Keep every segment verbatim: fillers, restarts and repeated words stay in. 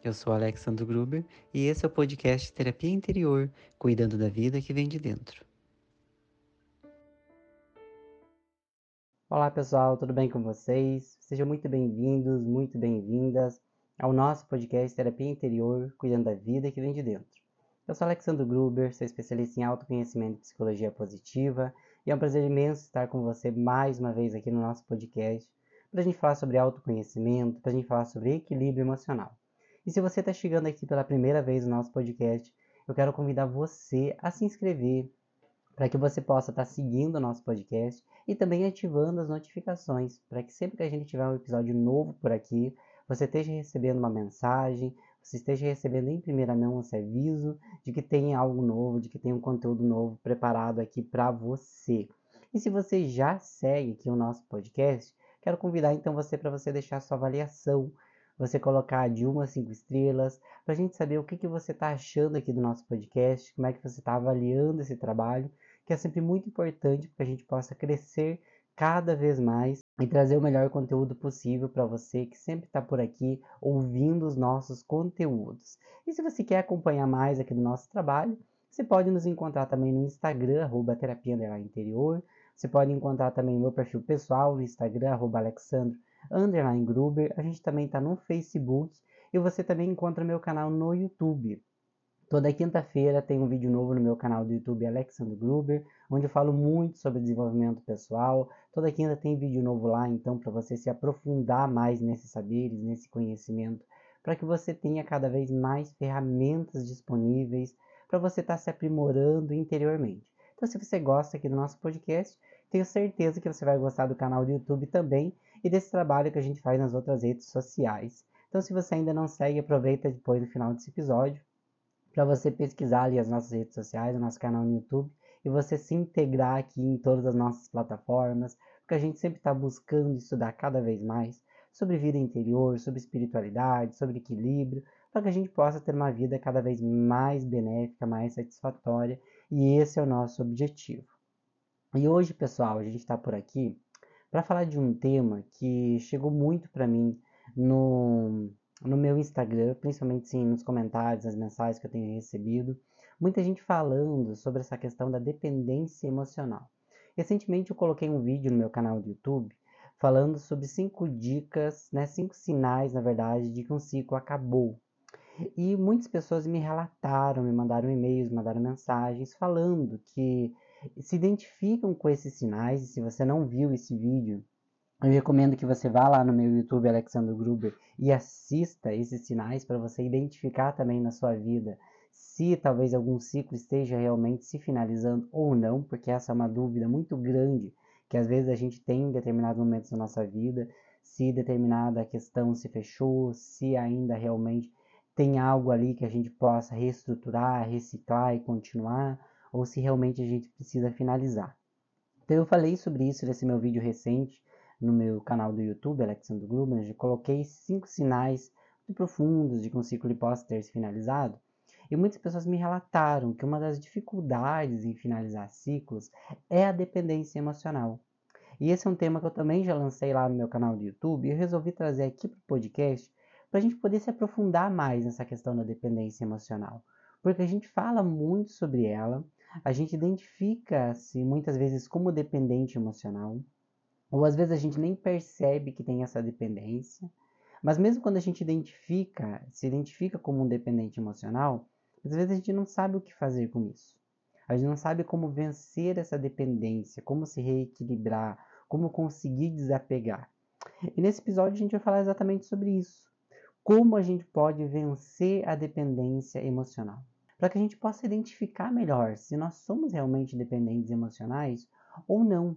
Eu sou Alexandre Gruber e esse é o podcast Terapia Interior, cuidando da vida que vem de dentro. Olá pessoal, tudo bem com vocês? Sejam muito bem-vindos, muito bem-vindas ao nosso podcast Terapia Interior, cuidando da vida que vem de dentro. Eu sou Alexandre Gruber, sou especialista em autoconhecimento e psicologia positiva e é um prazer imenso estar com você mais uma vez aqui no nosso podcast para a gente falar sobre autoconhecimento, para a gente falar sobre equilíbrio emocional. E se você está chegando aqui pela primeira vez no nosso podcast, eu quero convidar você a se inscrever, para que você possa estar seguindo o nosso podcast e também ativando as notificações, para que sempre que a gente tiver um episódio novo por aqui, você esteja recebendo uma mensagem, você esteja recebendo em primeira mão esse aviso de que tem algo novo, de que tem um conteúdo novo preparado aqui para você. E se você já segue aqui o nosso podcast, quero convidar então você para você deixar sua avaliação, você colocar de uma a cinco estrelas, para a gente saber o que, que você está achando aqui do nosso podcast, como é que você está avaliando esse trabalho, que é sempre muito importante para que a gente possa crescer cada vez mais e trazer o melhor conteúdo possível para você que sempre está por aqui ouvindo os nossos conteúdos. E se você quer acompanhar mais aqui do nosso trabalho, você pode nos encontrar também no Instagram, arroba terapia underline interior. Você pode encontrar também o meu perfil pessoal no Instagram, arroba alexandro underline gruber. A gente também está no Facebook e você também encontra meu canal no YouTube. Toda quinta-feira tem um vídeo novo no meu canal do YouTube Alexandre Gruber, onde eu falo muito sobre desenvolvimento pessoal. Toda quinta tem vídeo novo lá, então, para você se aprofundar mais nesses saberes, nesse conhecimento, para que você tenha cada vez mais ferramentas disponíveis para você estar tá se aprimorando interiormente. Então, se você gosta aqui do nosso podcast, tenho certeza que você vai gostar do canal do YouTube também e desse trabalho que a gente faz nas outras redes sociais. Então, se você ainda não segue, aproveita depois do final desse episódio para você pesquisar ali as nossas redes sociais, o nosso canal no YouTube, e você se integrar aqui em todas as nossas plataformas, porque a gente sempre está buscando estudar cada vez mais sobre vida interior, sobre espiritualidade, sobre equilíbrio, para que a gente possa ter uma vida cada vez mais benéfica, mais satisfatória, e esse é o nosso objetivo. E hoje, pessoal, a gente está por aqui para falar de um tema que chegou muito para mim no, no meu Instagram, principalmente sim, nos comentários, nas mensagens que eu tenho recebido. Muita gente falando sobre essa questão da dependência emocional. Recentemente eu coloquei um vídeo no meu canal do YouTube falando sobre cinco dicas, né, cinco sinais, na verdade, de que um ciclo acabou. E muitas pessoas me relataram, me mandaram e-mails, mandaram mensagens falando que se identificam com esses sinais. E se você não viu esse vídeo, eu recomendo que você vá lá no meu YouTube, Alexandre Gruber, e assista esses sinais para você identificar também na sua vida se talvez algum ciclo esteja realmente se finalizando ou não, porque essa é uma dúvida muito grande que às vezes a gente tem em determinados momentos da nossa vida, se determinada questão se fechou, se ainda realmente tem algo ali que a gente possa reestruturar, reciclar e continuar, ou se realmente a gente precisa finalizar. Então eu falei sobre isso nesse meu vídeo recente no meu canal do YouTube, Alexandre Gruber. Eu coloquei cinco sinais muito profundos de que um ciclo possa ter se finalizado. E muitas pessoas me relataram que uma das dificuldades em finalizar ciclos é a dependência emocional. E esse é um tema que eu também já lancei lá no meu canal do YouTube e eu resolvi trazer aqui para o podcast para a gente poder se aprofundar mais nessa questão da dependência emocional. Porque a gente fala muito sobre ela, a gente identifica-se muitas vezes como dependente emocional, ou às vezes a gente nem percebe que tem essa dependência, mas mesmo quando a gente identifica, se identifica como um dependente emocional, às vezes a gente não sabe o que fazer com isso. A gente não sabe como vencer essa dependência, como se reequilibrar, como conseguir desapegar. E nesse episódio a gente vai falar exatamente sobre isso. Como a gente pode vencer a dependência emocional. Para que a gente possa identificar melhor se nós somos realmente dependentes emocionais ou não.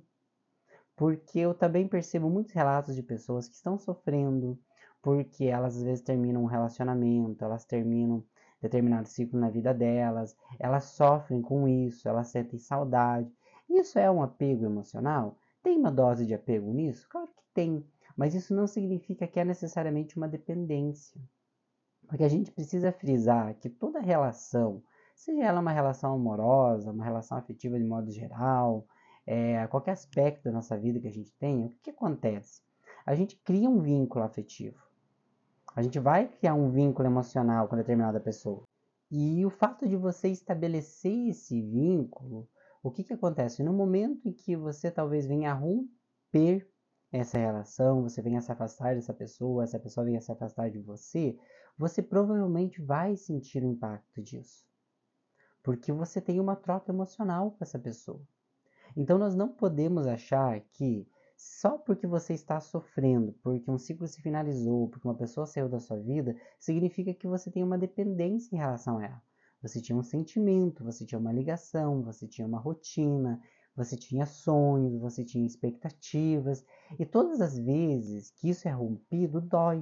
Porque eu também percebo muitos relatos de pessoas que estão sofrendo porque elas às vezes terminam um relacionamento, elas terminam determinado ciclo na vida delas, elas sofrem com isso, elas sentem saudade. Isso é um apego emocional? Tem uma dose de apego nisso? Claro que tem, mas isso não significa que é necessariamente uma dependência. Porque a gente precisa frisar que toda relação, seja ela uma relação amorosa, uma relação afetiva de modo geral, é, qualquer aspecto da nossa vida que a gente tenha, o que, que acontece? A gente cria um vínculo afetivo. A gente vai criar um vínculo emocional com determinada pessoa. E o fato de você estabelecer esse vínculo, o que que acontece? No momento em que você talvez venha a romper essa relação, você venha se afastar dessa pessoa, essa pessoa venha se afastar de você, você provavelmente vai sentir o impacto disso. Porque você tem uma troca emocional com essa pessoa. Então nós não podemos achar que só porque você está sofrendo, porque um ciclo se finalizou, porque uma pessoa saiu da sua vida, significa que você tem uma dependência em relação a ela. Você tinha um sentimento, você tinha uma ligação, você tinha uma rotina, você tinha sonhos, você tinha expectativas, e todas as vezes que isso é rompido, dói,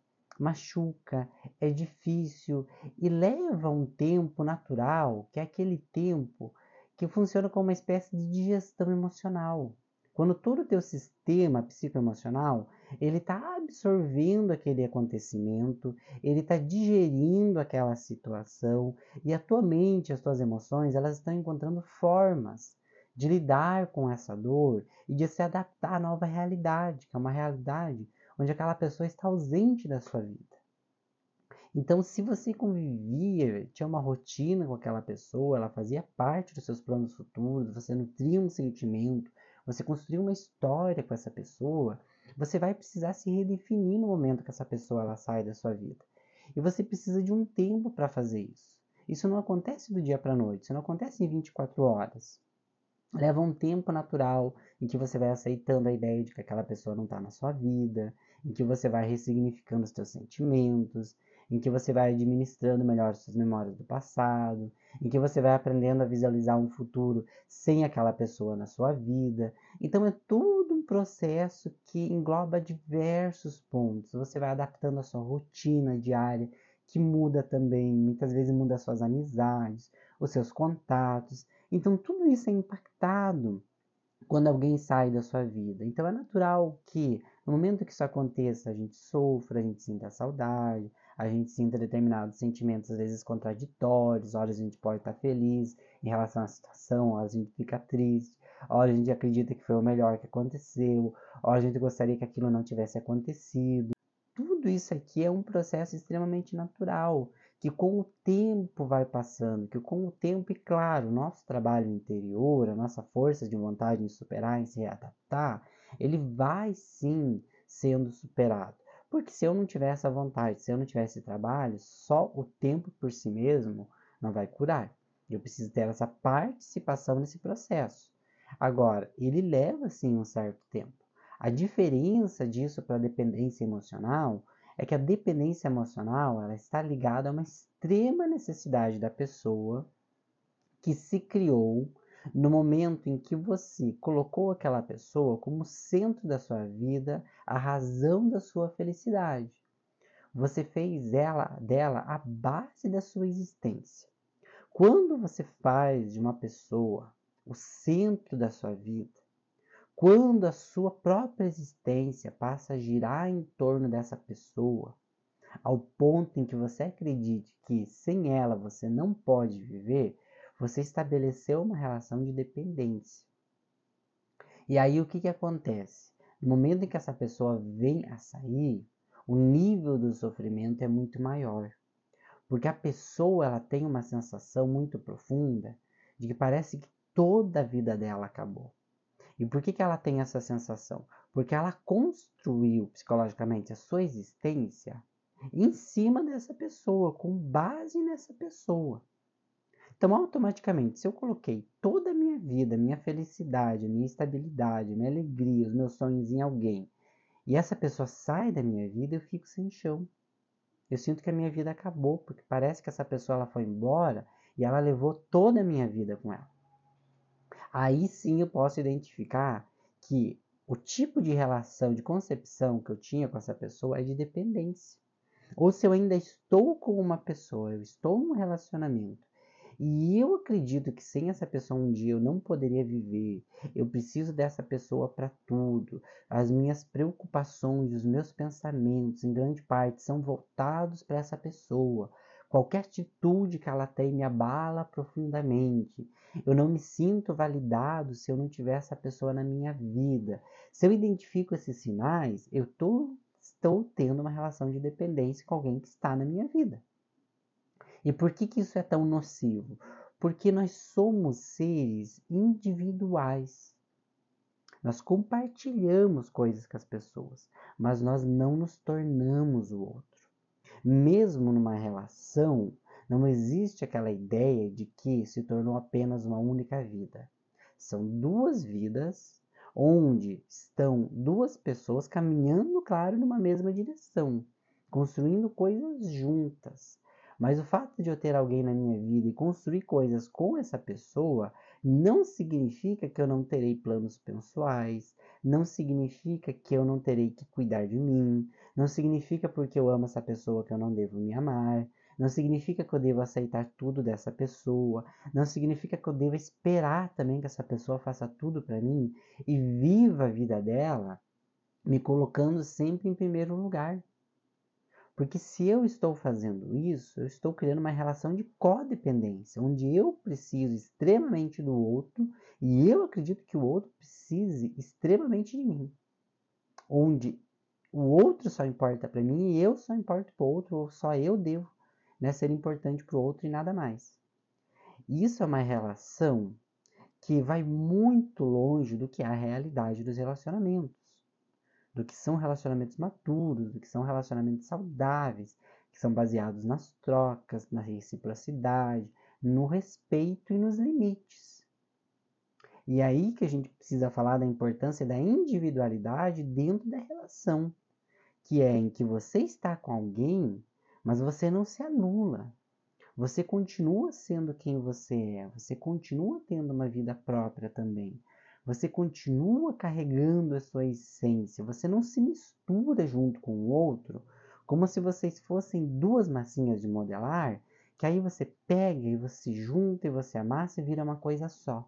machuca, é difícil e leva um tempo natural, que é aquele tempo que funciona como uma espécie de digestão emocional. Quando todo o teu sistema psicoemocional, ele está absorvendo aquele acontecimento, ele está digerindo aquela situação e a tua mente, as tuas emoções, elas estão encontrando formas de lidar com essa dor e de se adaptar à nova realidade, que é uma realidade onde aquela pessoa está ausente da sua vida. Então, se você convivia, tinha uma rotina com aquela pessoa, ela fazia parte dos seus planos futuros, você nutria um sentimento, você construiu uma história com essa pessoa, você vai precisar se redefinir no momento que essa pessoa ela sai da sua vida. E você precisa de um tempo para fazer isso. Isso não acontece do dia para a noite, isso não acontece em vinte e quatro horas. Leva um tempo natural em que você vai aceitando a ideia de que aquela pessoa não está na sua vida, em que você vai ressignificando os seus sentimentos, em que você vai administrando melhor suas memórias do passado, em que você vai aprendendo a visualizar um futuro sem aquela pessoa na sua vida. Então é tudo um processo que engloba diversos pontos. Você vai adaptando a sua rotina diária, que muda também, muitas vezes muda as suas amizades, os seus contatos. Então, tudo isso é impactado quando alguém sai da sua vida. Então, é natural que, no momento que isso aconteça, a gente sofra, a gente sinta saudade, a gente sinta determinados sentimentos, às vezes contraditórios, horas a gente pode estar feliz em relação à situação, horas a gente fica triste, horas a gente acredita que foi o melhor que aconteceu, horas a gente gostaria que aquilo não tivesse acontecido. Tudo isso aqui é um processo extremamente natural, que com o tempo vai passando, que com o tempo, e claro, o nosso trabalho interior, a nossa força de vontade em superar, em se adaptar, ele vai sim sendo superado. Porque se eu não tiver essa vontade, se eu não tiver esse trabalho, só o tempo por si mesmo não vai curar. Eu preciso ter essa participação nesse processo. Agora, ele leva sim um certo tempo. A diferença disso para a dependência emocional é que a dependência emocional ela está ligada a uma extrema necessidade da pessoa que se criou no momento em que você colocou aquela pessoa como centro da sua vida, a razão da sua felicidade. Você fez ela, dela a base da sua existência. Quando você faz de uma pessoa o centro da sua vida, quando a sua própria existência passa a girar em torno dessa pessoa, ao ponto em que você acredite que sem ela você não pode viver, você estabeleceu uma relação de dependência. E aí o que, que acontece? No momento em que essa pessoa vem a sair, o nível do sofrimento é muito maior. Porque a pessoa ela tem uma sensação muito profunda de que parece que toda a vida dela acabou. E por que, que ela tem essa sensação? Porque ela construiu psicologicamente a sua existência em cima dessa pessoa, com base nessa pessoa. Então, automaticamente, se eu coloquei toda a minha vida, minha felicidade, minha estabilidade, minha alegria, os meus sonhos em alguém, e essa pessoa sai da minha vida, eu fico sem chão. Eu sinto que a minha vida acabou, porque parece que essa pessoa ela foi embora e ela levou toda a minha vida com ela. Aí sim eu posso identificar que o tipo de relação, de concepção que eu tinha com essa pessoa é de dependência. Ou se eu ainda estou com uma pessoa, eu estou num relacionamento, e eu acredito que sem essa pessoa um dia eu não poderia viver, eu preciso dessa pessoa para tudo, as minhas preocupações, os meus pensamentos, em grande parte, são voltados para essa pessoa. Qualquer atitude que ela tem me abala profundamente. Eu não me sinto validado se eu não tiver essa pessoa na minha vida. Se eu identifico esses sinais, eu estou estou tendo uma relação de dependência com alguém que está na minha vida. E por que que isso é tão nocivo? Porque nós somos seres individuais. Nós compartilhamos coisas com as pessoas, mas nós não nos tornamos o outro. Mesmo numa relação, não existe aquela ideia de que se tornou apenas uma única vida. São duas vidas onde estão duas pessoas caminhando, claro, numa mesma direção, construindo coisas juntas. Mas o fato de eu ter alguém na minha vida e construir coisas com essa pessoa não significa que eu não terei planos pessoais, não significa que eu não terei que cuidar de mim, não significa porque eu amo essa pessoa que eu não devo me amar, não significa que eu devo aceitar tudo dessa pessoa, não significa que eu devo esperar também que essa pessoa faça tudo para mim e viva a vida dela me colocando sempre em primeiro lugar. Porque se eu estou fazendo isso, eu estou criando uma relação de codependência, onde eu preciso extremamente do outro e eu acredito que o outro precise extremamente de mim. Onde o outro só importa para mim e eu só importo para o outro, ou só eu devo, né, ser importante para o outro e nada mais. Isso é uma relação que vai muito longe do que é a realidade dos relacionamentos, do que são relacionamentos maturos, do que são relacionamentos saudáveis, que são baseados nas trocas, na reciprocidade, no respeito e nos limites. E é aí que a gente precisa falar da importância da individualidade dentro da relação, que é em que você está com alguém, mas você não se anula. Você continua sendo quem você é, você continua tendo uma vida própria também. Você continua carregando a sua essência, você não se mistura junto com o outro, como se vocês fossem duas massinhas de modelar, que aí você pega e você junta e você amassa e vira uma coisa só.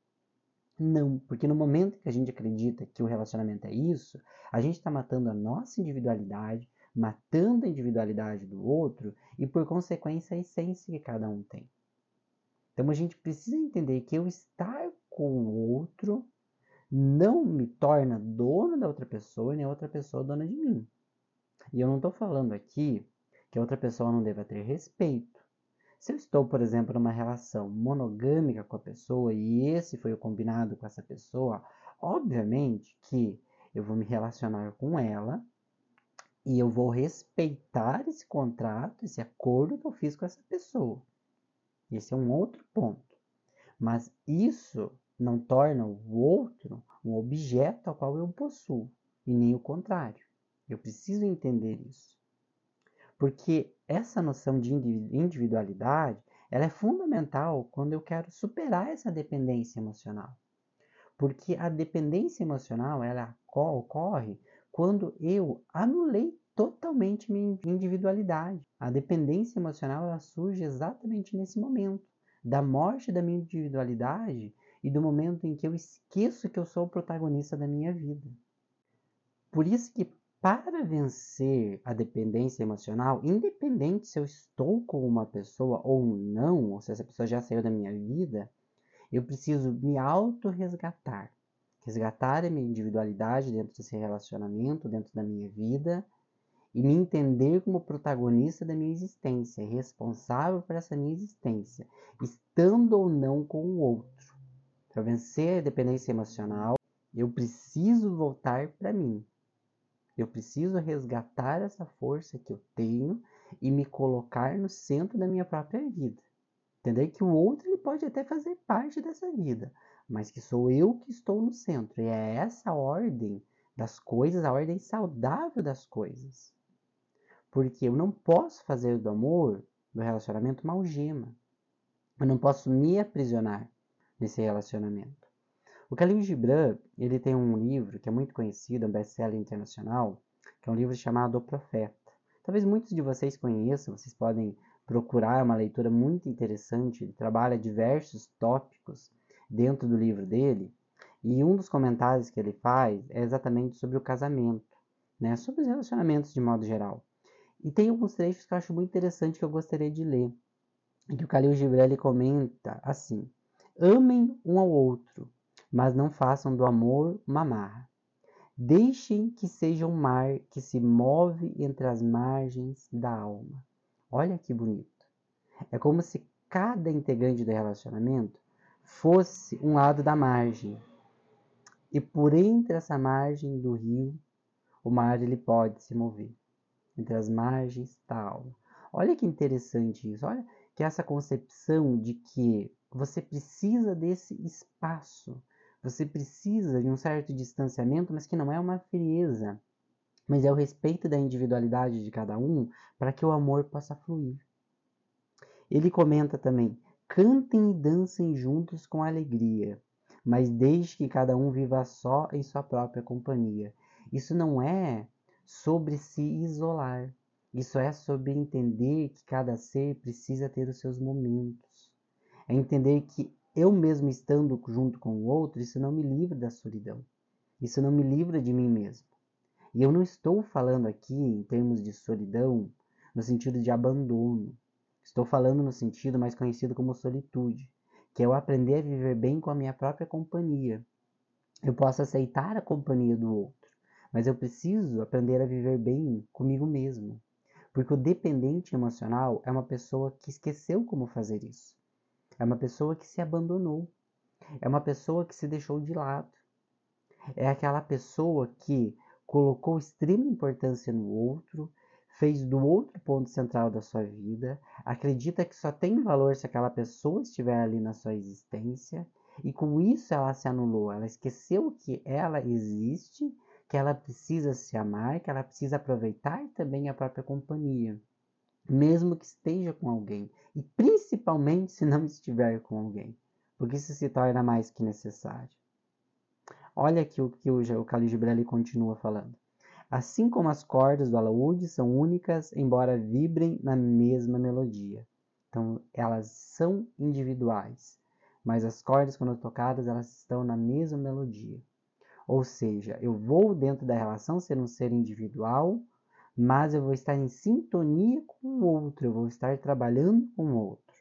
Não, porque no momento que a gente acredita que o relacionamento é isso, a gente está matando a nossa individualidade, matando a individualidade do outro e, por consequência, a essência que cada um tem. Então a gente precisa entender que eu estar com o outro não me torna dono da outra pessoa, nem a outra pessoa dona de mim. E eu não estou falando aqui que a outra pessoa não deva ter respeito. Se eu estou, por exemplo, numa relação monogâmica com a pessoa e esse foi o combinado com essa pessoa, obviamente que eu vou me relacionar com ela e eu vou respeitar esse contrato, esse acordo que eu fiz com essa pessoa. Esse é um outro ponto. Mas isso não torna o outro um objeto ao qual eu possuo, e nem o contrário. Eu preciso entender isso. Porque essa noção de individualidade, ela é fundamental quando eu quero superar essa dependência emocional. Porque a dependência emocional, ela ocorre quando eu anulei totalmente minha individualidade. A dependência emocional, ela surge exatamente nesse momento, da morte da minha individualidade e do momento em que eu esqueço que eu sou o protagonista da minha vida. Por isso que para vencer a dependência emocional, independente se eu estou com uma pessoa ou não, ou se essa pessoa já saiu da minha vida, eu preciso me auto-resgatar. Resgatar a minha individualidade dentro desse relacionamento, dentro da minha vida, e me entender como protagonista da minha existência, responsável por essa minha existência, estando ou não com o outro. Para vencer a dependência emocional, eu preciso voltar para mim. Eu preciso resgatar essa força que eu tenho e me colocar no centro da minha própria vida. Entender que o outro ele pode até fazer parte dessa vida, mas que sou eu que estou no centro. E é essa a ordem das coisas, a ordem saudável das coisas. Porque eu não posso fazer do amor, do relacionamento, uma algema. Eu não posso me aprisionar nesse relacionamento. O Khalil Gibran, ele tem um livro que é muito conhecido, um best-seller internacional, que é um livro chamado O Profeta. Talvez muitos de vocês conheçam, vocês podem procurar, é uma leitura muito interessante, ele trabalha diversos tópicos dentro do livro dele, e um dos comentários que ele faz é exatamente sobre o casamento, né, sobre os relacionamentos de modo geral. E tem alguns trechos que eu acho muito interessante que eu gostaria de ler, em que o Khalil Gibran ele comenta assim: amem um ao outro, mas não façam do amor uma amarra. Deixem que seja um mar que se move entre as margens da alma. Olha que bonito. É como se cada integrante do relacionamento fosse um lado da margem. E por entre essa margem do rio, o mar ele pode se mover. Entre as margens da alma. Olha que interessante isso. Olha que essa concepção de que você precisa desse espaço. Você precisa de um certo distanciamento, mas que não é uma frieza. Mas é o respeito da individualidade de cada um para que o amor possa fluir. Ele comenta também: cantem e dancem juntos com alegria, mas deixe que cada um viva só em sua própria companhia. Isso não é sobre se isolar. Isso é sobre entender que cada ser precisa ter os seus momentos. É entender que eu mesmo estando junto com o outro, isso não me livra da solidão. Isso não me livra de mim mesmo. E eu não estou falando aqui em termos de solidão no sentido de abandono. Estou falando no sentido mais conhecido como solitude, que é eu aprender a viver bem com a minha própria companhia. Eu posso aceitar a companhia do outro, mas eu preciso aprender a viver bem comigo mesmo. Porque o dependente emocional é uma pessoa que esqueceu como fazer isso. É uma pessoa que se abandonou. É uma pessoa que se deixou de lado. É aquela pessoa que colocou extrema importância no outro, fez do outro ponto central da sua vida, acredita que só tem valor se aquela pessoa estiver ali na sua existência, e com isso ela se anulou, ela esqueceu que ela existe, que ela precisa se amar, que ela precisa aproveitar também a própria companhia, mesmo que esteja com alguém, e principalmente se não estiver com alguém, porque isso se torna mais que necessário. Olha aqui o que o Khalil Gibran continua falando. Assim como as cordas do alaúde são únicas, embora vibrem na mesma melodia. Então, elas são individuais, mas as cordas, quando tocadas, elas estão na mesma melodia. Ou seja, eu vou dentro da relação ser um ser individual, mas eu vou estar em sintonia com o outro, eu vou estar trabalhando com o outro.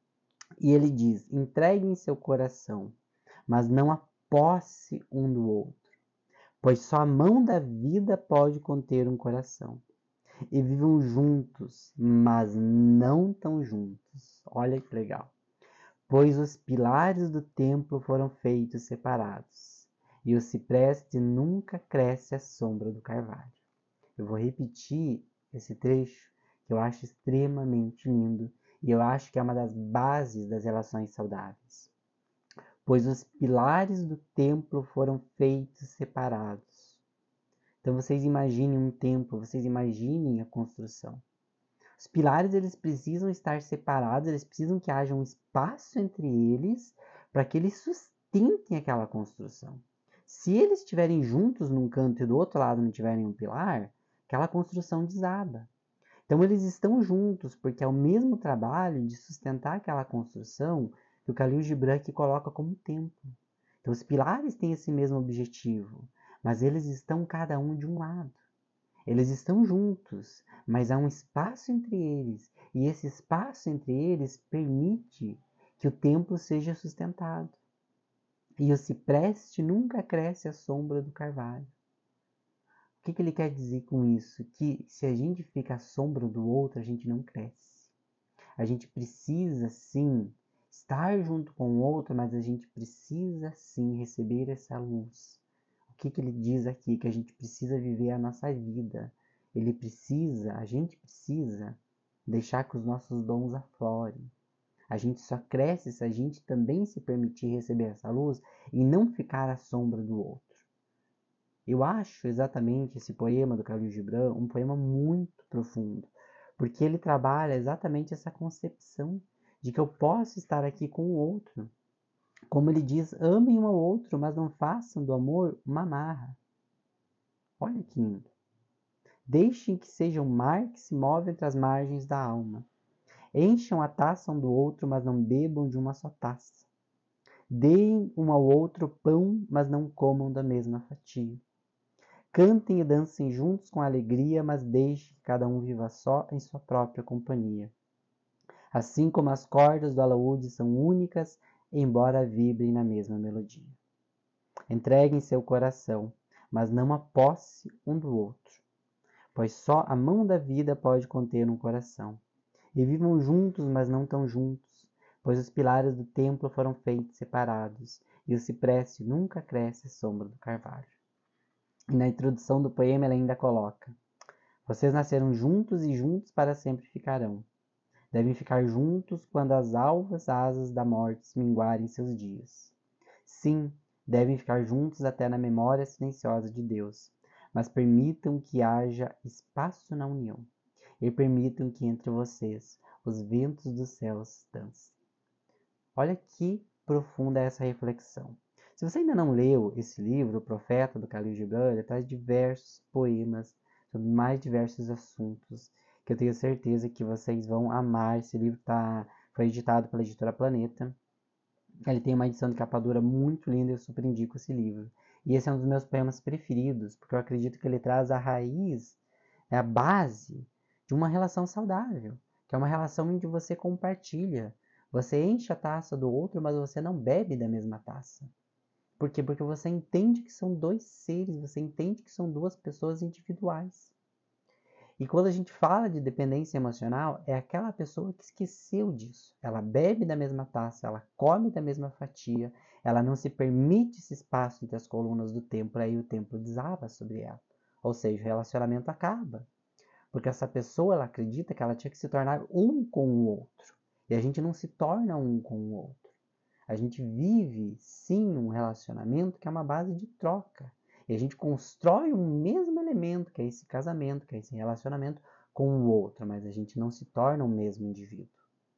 E ele diz: entreguem seu coração, mas não a posse um do outro, pois só a mão da vida pode conter um coração. E vivam juntos, mas não tão juntos. Olha que legal. Pois os pilares do templo foram feitos separados, e o cipreste nunca cresce à sombra do carvalho. Eu vou repetir esse trecho que eu acho extremamente lindo, e eu acho que é uma das bases das relações saudáveis. Pois os pilares do templo foram feitos separados. Então vocês imaginem um templo, vocês imaginem a construção. Os pilares eles precisam estar separados, eles precisam que haja um espaço entre eles para que eles sustentem aquela construção. Se eles estiverem juntos num canto e do outro lado não tiverem um pilar, aquela construção desaba. Então eles estão juntos porque é o mesmo trabalho de sustentar aquela construção que o Khalil Gibran coloca como templo. Então os pilares têm esse mesmo objetivo, mas eles estão cada um de um lado. Eles estão juntos, mas há um espaço entre eles, e esse espaço entre eles permite que o templo seja sustentado. E o cipreste nunca cresce à sombra do carvalho. O que, que ele quer dizer com isso? Que se a gente fica à sombra do outro, a gente não cresce. A gente precisa sim estar junto com o outro, mas a gente precisa sim receber essa luz. O que, que ele diz aqui? Que a gente precisa viver a nossa vida. Ele precisa, a gente precisa deixar que os nossos dons aflorem. A gente só cresce se a gente também se permitir receber essa luz e não ficar à sombra do outro. Eu acho exatamente esse poema do Khalil Gibran um poema muito profundo, porque ele trabalha exatamente essa concepção de que eu posso estar aqui com o outro. Como ele diz, amem um ao outro, mas não façam do amor uma amarra. Olha que lindo. Deixem que seja um mar que se move entre as margens da alma. Encham a taça um do outro, mas não bebam de uma só taça. Deem um ao outro pão, mas não comam da mesma fatia. Cantem e dancem juntos com alegria, mas deixem que cada um viva só em sua própria companhia. Assim como as cordas do alaúde são únicas, embora vibrem na mesma melodia. Entreguem seu coração, mas não a posse um do outro, pois só a mão da vida pode conter um coração. E vivam juntos, mas não tão juntos, pois os pilares do templo foram feitos separados, e o cipreste nunca cresce à sombra do carvalho. E na introdução do poema ele ainda coloca: vocês nasceram juntos e juntos para sempre ficarão. Devem ficar juntos quando as alvas asas da morte minguarem seus dias. Sim, devem ficar juntos até na memória silenciosa de Deus, mas permitam que haja espaço na união, e permitam que entre vocês os ventos dos céus dancem. Olha que profunda essa reflexão. Se você ainda não leu esse livro, O Profeta, do Khalil Gibran, ele traz diversos poemas sobre mais diversos assuntos, que eu tenho certeza que vocês vão amar. Esse livro tá, foi editado pela editora Planeta. Ele tem uma edição de capa dura muito linda, eu super indico esse livro. E esse é um dos meus poemas preferidos, porque eu acredito que ele traz a raiz, a base de uma relação saudável, que é uma relação onde você compartilha. Você enche a taça do outro, mas você não bebe da mesma taça. Por quê? Porque você entende que são dois seres, você entende que são duas pessoas individuais. E quando a gente fala de dependência emocional, é aquela pessoa que esqueceu disso. Ela bebe da mesma taça, ela come da mesma fatia, ela não se permite esse espaço entre as colunas do templo, aí o templo desaba sobre ela. Ou seja, o relacionamento acaba. Porque essa pessoa, ela acredita que ela tinha que se tornar um com o outro. E a gente não se torna um com o outro. A gente vive, sim, um relacionamento que é uma base de troca. E a gente constrói um mesmo elemento, que é esse casamento, que é esse relacionamento, com o outro, mas a gente não se torna o mesmo indivíduo.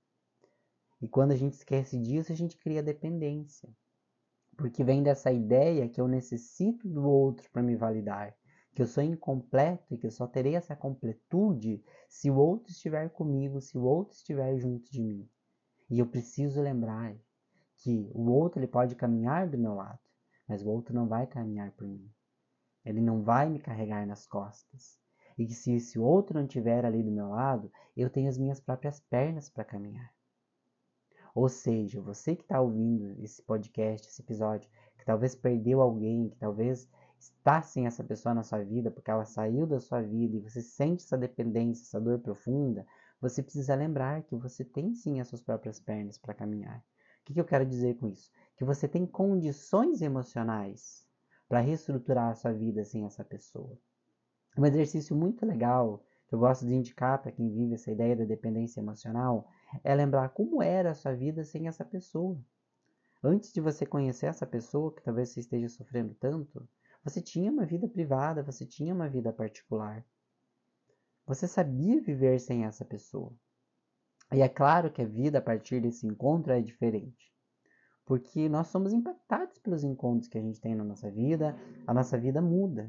E quando a gente esquece disso, a gente cria dependência. Porque vem dessa ideia que eu necessito do outro para me validar, que eu sou incompleto e que eu só terei essa completude se o outro estiver comigo, se o outro estiver junto de mim. E eu preciso lembrar que o outro ele pode caminhar do meu lado, mas o outro não vai caminhar por mim. Ele não vai me carregar nas costas. E que se esse outro não estiver ali do meu lado, eu tenho as minhas próprias pernas para caminhar. Ou seja, você que está ouvindo esse podcast, esse episódio, que talvez perdeu alguém, que talvez está sem essa pessoa na sua vida, porque ela saiu da sua vida e você sente essa dependência, essa dor profunda, você precisa lembrar que você tem sim as suas próprias pernas para caminhar. O que, que eu quero dizer com isso? Que você tem condições emocionais para reestruturar a sua vida sem essa pessoa. Um exercício muito legal que eu gosto de indicar para quem vive essa ideia da dependência emocional é lembrar como era a sua vida sem essa pessoa. Antes de você conhecer essa pessoa, que talvez você esteja sofrendo tanto, você tinha uma vida privada, você tinha uma vida particular. Você sabia viver sem essa pessoa. E é claro que a vida a partir desse encontro é diferente. Porque nós somos impactados pelos encontros que a gente tem na nossa vida, a nossa vida muda.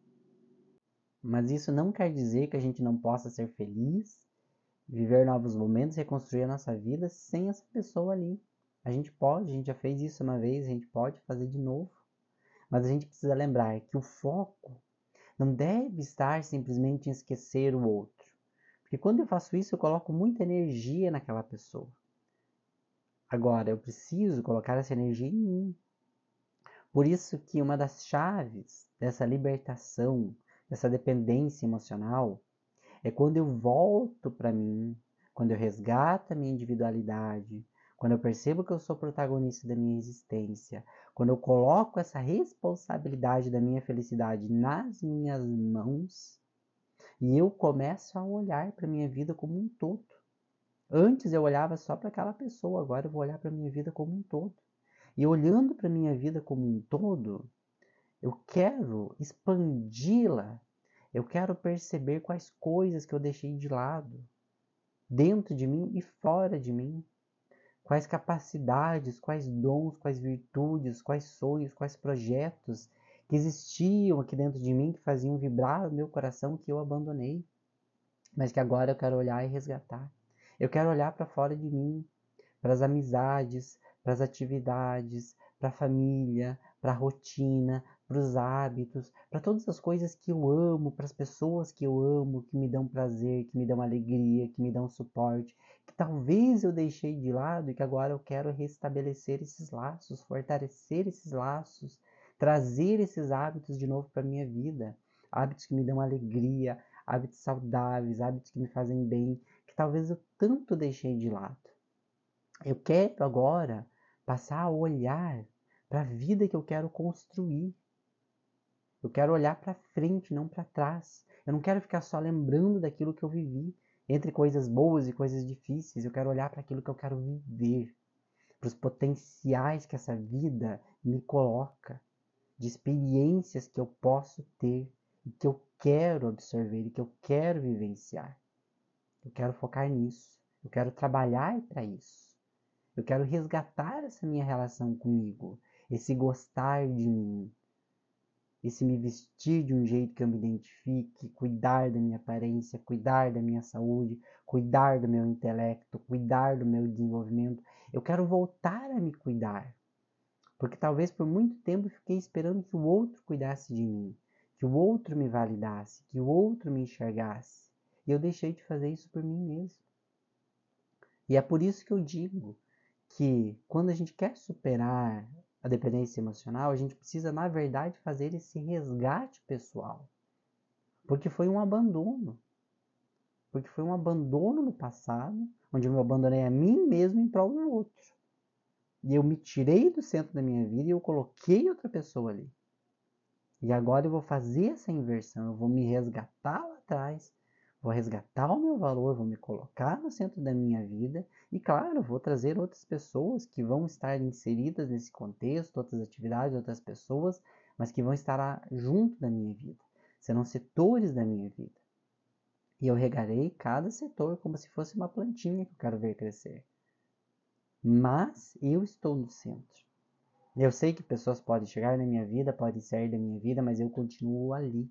Mas isso não quer dizer que a gente não possa ser feliz, viver novos momentos, reconstruir a nossa vida sem essa pessoa ali. A gente pode, a gente já fez isso uma vez, a gente pode fazer de novo. Mas a gente precisa lembrar que o foco não deve estar simplesmente em esquecer o outro. Porque quando eu faço isso, eu coloco muita energia naquela pessoa. Agora, eu preciso colocar essa energia em mim. Por isso que uma das chaves dessa libertação, dessa dependência emocional, é quando eu volto para mim, quando eu resgato a minha individualidade, quando eu percebo que eu sou protagonista da minha existência, quando eu coloco essa responsabilidade da minha felicidade nas minhas mãos e eu começo a olhar para a minha vida como um todo. Antes eu olhava só para aquela pessoa, agora eu vou olhar para a minha vida como um todo. E olhando para a minha vida como um todo, eu quero expandi-la. Eu quero perceber quais coisas que eu deixei de lado, dentro de mim e fora de mim. Quais capacidades, quais dons, quais virtudes, quais sonhos, quais projetos que existiam aqui dentro de mim que faziam vibrar o meu coração que eu abandonei, mas que agora eu quero olhar e resgatar. Eu quero olhar para fora de mim, para as amizades, para as atividades, para a família, para a rotina, para os hábitos, para todas as coisas que eu amo, para as pessoas que eu amo, que me dão prazer, que me dão alegria, que me dão suporte, que talvez eu deixei de lado e que agora eu quero restabelecer esses laços, fortalecer esses laços, trazer esses hábitos de novo para a minha vida. Hábitos que me dão alegria, hábitos saudáveis, hábitos que me fazem bem, que talvez eu tanto deixei de lado. Eu quero agora passar a olhar para a vida que eu quero construir. Eu quero olhar para frente, não para trás. Eu não quero ficar só lembrando daquilo que eu vivi, entre coisas boas e coisas difíceis. Eu quero olhar para aquilo que eu quero viver, para os potenciais que essa vida me coloca, de experiências que eu posso ter e que eu quero absorver e que eu quero vivenciar. Eu quero focar nisso. Eu quero trabalhar para isso. Eu quero resgatar essa minha relação comigo, esse gostar de mim, esse me vestir de um jeito que eu me identifique, cuidar da minha aparência, cuidar da minha saúde, cuidar do meu intelecto, cuidar do meu desenvolvimento. Eu quero voltar a me cuidar, porque talvez por muito tempo eu fiquei esperando que o outro cuidasse de mim, que o outro me validasse, que o outro me enxergasse. E eu deixei de fazer isso por mim mesmo. E é por isso que eu digo que quando a gente quer superar a dependência emocional, a gente precisa, na verdade, fazer esse resgate pessoal. Porque foi um abandono. Porque foi um abandono no passado, onde eu me abandonei a mim mesmo em prol do outro. E eu me tirei do centro da minha vida e eu coloquei outra pessoa ali. E agora eu vou fazer essa inversão, eu vou me resgatar lá atrás, vou resgatar o meu valor, vou me colocar no centro da minha vida e, claro, vou trazer outras pessoas que vão estar inseridas nesse contexto, outras atividades, outras pessoas, mas que vão estar junto da minha vida, serão setores da minha vida. E eu regarei cada setor como se fosse uma plantinha que eu quero ver crescer. Mas eu estou no centro. Eu sei que pessoas podem chegar na minha vida, podem sair da minha vida, mas eu continuo ali.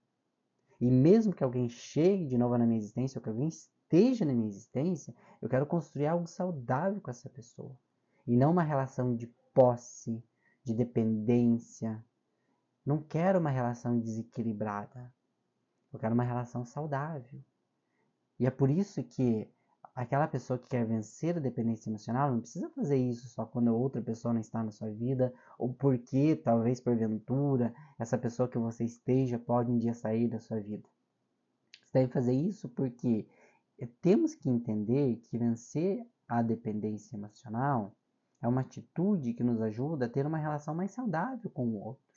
E mesmo que alguém chegue de novo na minha existência, ou que alguém esteja na minha existência, eu quero construir algo saudável com essa pessoa. E não uma relação de posse, de dependência. Não quero uma relação desequilibrada. Eu quero uma relação saudável. E é por isso que aquela pessoa que quer vencer a dependência emocional não precisa fazer isso só quando outra pessoa não está na sua vida, ou porque, talvez porventura, essa pessoa que você esteja pode um dia sair da sua vida. Você deve fazer isso porque temos que entender que vencer a dependência emocional é uma atitude que nos ajuda a ter uma relação mais saudável com o outro.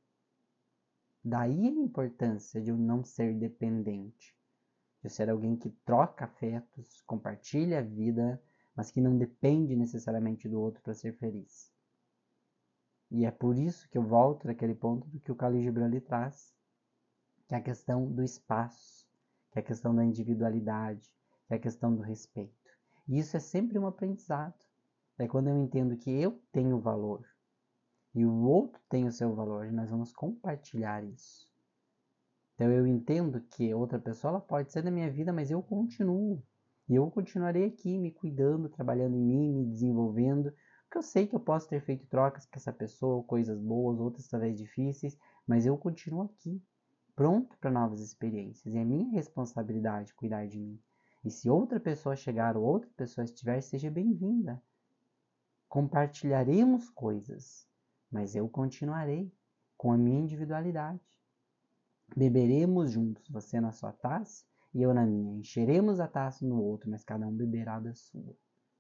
Daí a importância de eu não ser dependente. De ser alguém que troca afetos, compartilha a vida, mas que não depende necessariamente do outro para ser feliz. E é por isso que eu volto naquele ponto do que o Khalil Gibran traz, que é a questão do espaço, que é a questão da individualidade, que é a questão do respeito. E isso é sempre um aprendizado. É quando eu entendo que eu tenho valor e o outro tem o seu valor, nós vamos compartilhar isso. Então eu entendo que outra pessoa ela pode ser da minha vida, mas eu continuo. E eu continuarei aqui me cuidando, trabalhando em mim, me desenvolvendo. Porque eu sei que eu posso ter feito trocas com essa pessoa, coisas boas, outras talvez difíceis, mas eu continuo aqui, pronto para novas experiências. E é minha responsabilidade cuidar de mim. E se outra pessoa chegar ou outra pessoa estiver, seja bem-vinda. Compartilharemos coisas, mas eu continuarei com a minha individualidade. Beberemos juntos, você na sua taça e eu na minha. Encheremos a taça no outro, mas cada um beberá da sua.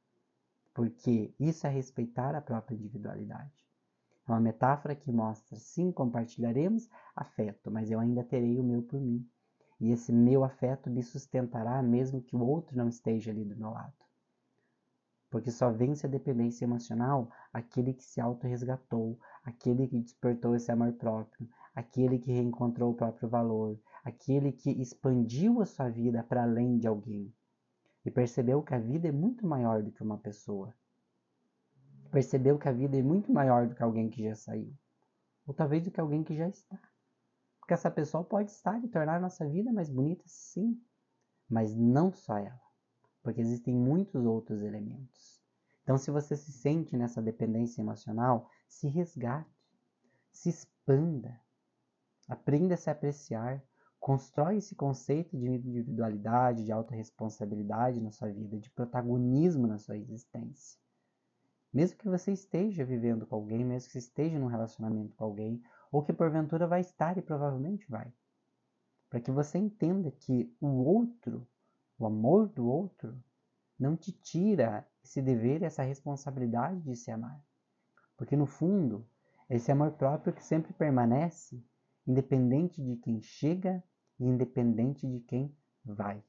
Porque isso é respeitar a própria individualidade. É uma metáfora que mostra, sim, compartilharemos afeto, mas eu ainda terei o meu por mim. E esse meu afeto me sustentará mesmo que o outro não esteja ali do meu lado. Porque só vence a dependência emocional aquele que se autorresgatou, aquele que despertou esse amor próprio, aquele que reencontrou o próprio valor, aquele que expandiu a sua vida para além de alguém e percebeu que a vida é muito maior do que uma pessoa. Percebeu que a vida é muito maior do que alguém que já saiu, ou talvez do que alguém que já está. Porque essa pessoa pode estar e tornar a nossa vida mais bonita, sim, mas não só ela, porque existem muitos outros elementos. Então, se você se sente nessa dependência emocional, se resgate, se expanda, aprenda a se apreciar, constrói esse conceito de individualidade, de autorresponsabilidade na sua vida, de protagonismo na sua existência. Mesmo que você esteja vivendo com alguém, mesmo que você esteja num relacionamento com alguém, ou que porventura vai estar e provavelmente vai. Para que você entenda que o outro, o amor do outro, não te tira esse dever e essa responsabilidade de se amar. Porque no fundo, esse amor próprio que sempre permanece, independente de quem chega e independente de quem vai.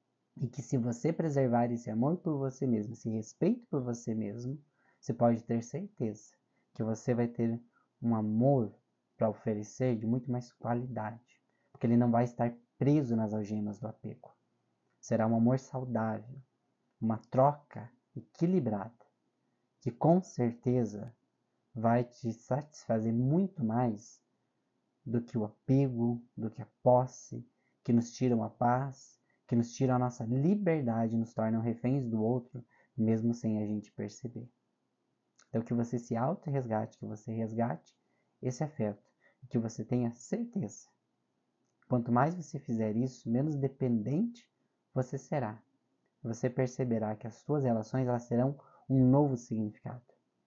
E que se você preservar esse amor por você mesmo, esse respeito por você mesmo, você pode ter certeza que você vai ter um amor para oferecer de muito mais qualidade. Porque ele não vai estar preso nas algemas do apego. Será um amor saudável, uma troca equilibrada, que com certeza vai te satisfazer muito mais do que o apego, do que a posse, que nos tiram a paz, que nos tiram a nossa liberdade, nos tornam reféns do outro, mesmo sem a gente perceber. Então, que você se auto-resgate, que você resgate esse afeto, e que você tenha certeza. Quanto mais você fizer isso, menos dependente você será. Você perceberá que as suas relações elas terão um novo significado.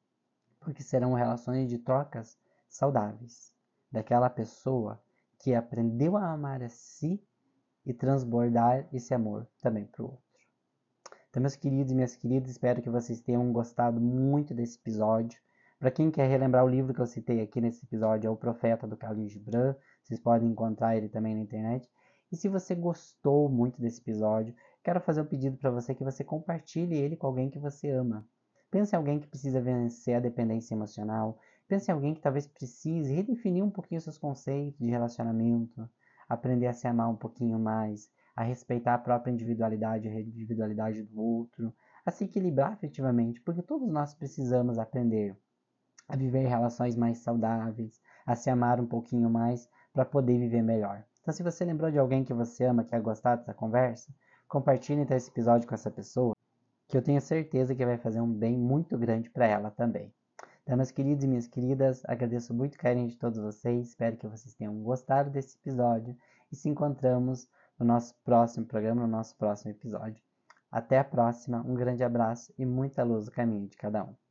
Porque serão relações de trocas saudáveis. Daquela pessoa que aprendeu a amar a si e transbordar esse amor também para o outro. Então, meus queridos e minhas queridas, espero que vocês tenham gostado muito desse episódio. Para quem quer relembrar o livro que eu citei aqui nesse episódio, é O Profeta, do Khalil Gibran. Vocês podem encontrar ele também na internet. E se você gostou muito desse episódio, quero fazer um pedido para você que você compartilhe ele com alguém que você ama. Pense em alguém que precisa vencer a dependência emocional. Pense em alguém que talvez precise redefinir um pouquinho seus conceitos de relacionamento, aprender a se amar um pouquinho mais, a respeitar a própria individualidade e a individualidade do outro, a se equilibrar efetivamente, porque todos nós precisamos aprender a viver relações mais saudáveis, a se amar um pouquinho mais para poder viver melhor. Então, se você lembrou de alguém que você ama, que quer gostar dessa conversa, compartilhe então esse episódio com essa pessoa, que eu tenho certeza que vai fazer um bem muito grande para ela também. Então, meus queridos e minhas queridas, agradeço muito o carinho de todos vocês, espero que vocês tenham gostado desse episódio e se encontramos no nosso próximo programa, no nosso próximo episódio. Até a próxima, um grande abraço e muita luz no caminho de cada um.